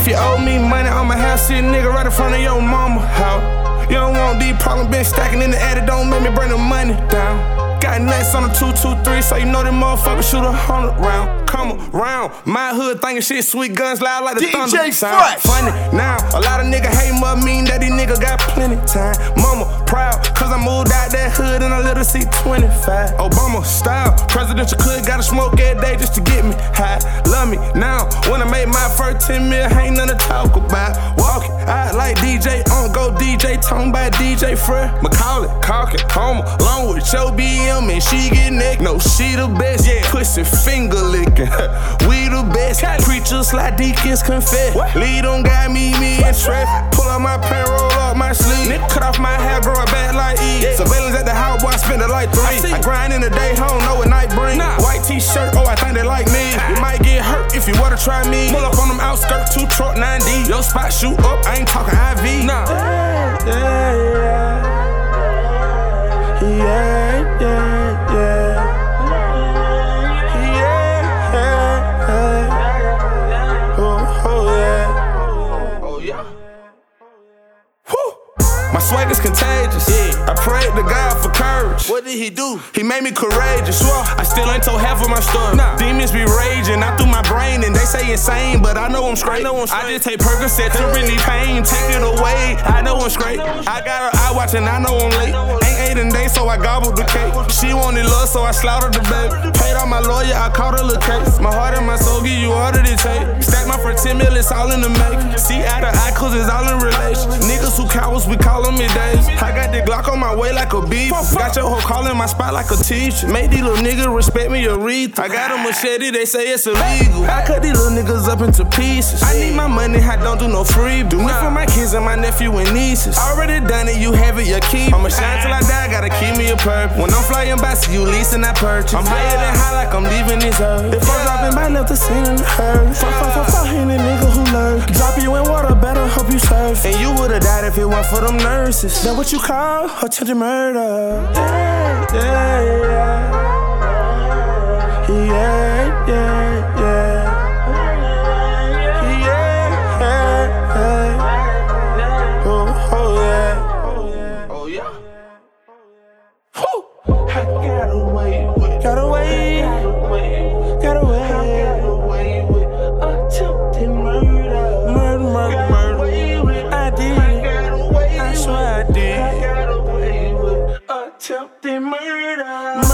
if you owe me money, I'ma have shit, nigga, right in front of your mama house. You don't want these problems been stacking in the attic, don't make me bring the money down. Got nuts on the 223, so you know them motherfuckers shoot 100 round. Come around, my hood thinking shit sweet, guns loud like the thunder. DJ Fresh. Funny now, a lot of niggas hate must mean that these niggas got plenty time. Mama proud, cause I moved out that hood and I let her see 25. Obama style, presidential could gotta smoke every day just to get me high. Love me now, when I made my first 10 mil, ain't nothing to talk about. Walking out like DJ, on go DJ, talking about DJ Fresh. Macaulay, Calkin, Homer, along with Joe BM and she get neck. No, she the best, yeah. Pussy finger licking, we the best. Preachers like deacons confess. Lead on got me and Trev. Pull up my pen, roll up my sleeve. Nick cut off my hair, grow it back like E. Surveillance at the house, boy, I spend it like 3. I grind in the day, home, know what night bring. White t-shirt, oh, I think they like me. You might get hurt if you wanna try me. Pull up on them outskirts, 2 truck 9D. Your spot shoot up, I ain't talking IV. Nah. My swag is contagious. I prayed to God for courage. What did he do? He made me courageous. I still ain't told half of my story. Demons be raging out through my brain and they say insane, but I know I'm straight. I just take Percocet to relieve pain, take it away. I know I'm straight. I got her eye watching, I know I'm late. Ain't 8 in days, so I gobbled the cake. She wanted love, so I slaughtered the baby. Paid out my lawyer, I caught a little case. My heart and my soul give you all that it take. Stack my for 10 mil, it's all in the make. See eye to eye, cause it's all in relation. Niggas who cowards, we call them middays. I got the Glock on my way like a beef. Got your hoe calling my spot like a teacher. Made these little niggas respect me a wreath. I got a machete, they say it's illegal. I cut these little niggas up into pieces. I need my money, I don't do no free. Do it for my kids and my nephew and nieces. Already done it, you have it, you keep. I'ma shine till I die, gotta keep me a purpose. When I'm flying by, see you leasing, I purchase. I'm higher than high like I'm leaving this earth. If I'm dropping by, left the scene in the hurt. Fuck any nigga who lurk. Drop you in water, better hope you surf. And you would've died if it weren't for them nurses. That what you call attempted murder? Got away with attempted murder. I did. I swear I did. Attempted murder.